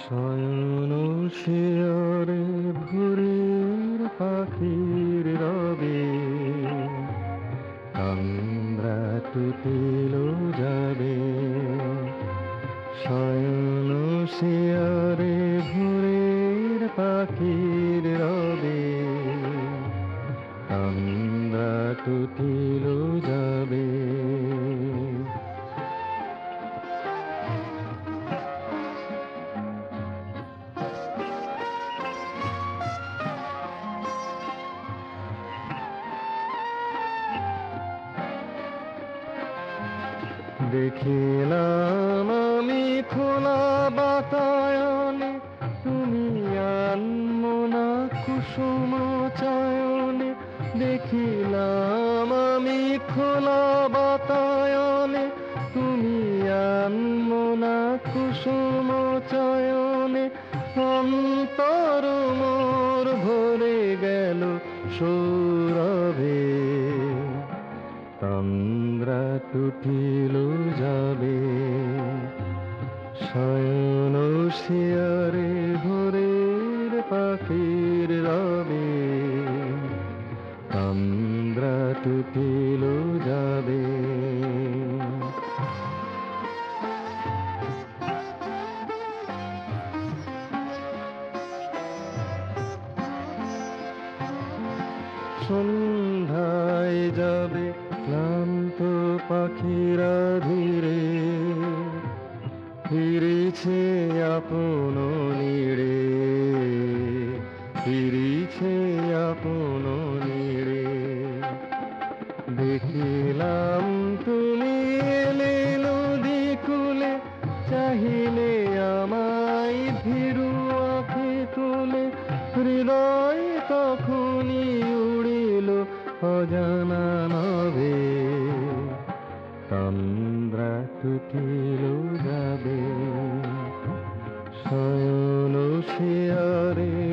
শয়ন শিয়রে ভোরের পাখির রবে কান্দ্রা টুটিল যাবে। শয়ন শিয়রে ভোরের পাখির রবে কান্দ্রা টুটিল যাবে। দেখিলাম আমি খোলা বাতায়নে তুমি আনমনা কুসুম চয়নে। দেখিলাম আমি খোলা বাতায়নে তুমি আনমনা কুসুম চয়নে। অন্তর মোর ভরে গেল সৌরভে তন্দ্রা টুটিল যাবে। শয়ন শিয়রে ভোরের পাখির রবে তন্দ্রা টুটিল যাবে। সন্ধ্যায় যাবে ক্লান্ত পাখিরা ধীরে ফিরেছে আপন নীড়ে। ফিরেছে আপন নীড়ে। দেখিলাম তুমি এলে নদী কূলে চাহিলে আমায় ভীরু আঁখে তুলে। হৃদয় তখনই উড়িল অজানা নভে তন্দ্রা টুটিল যাবে। শয়ন শিয়রে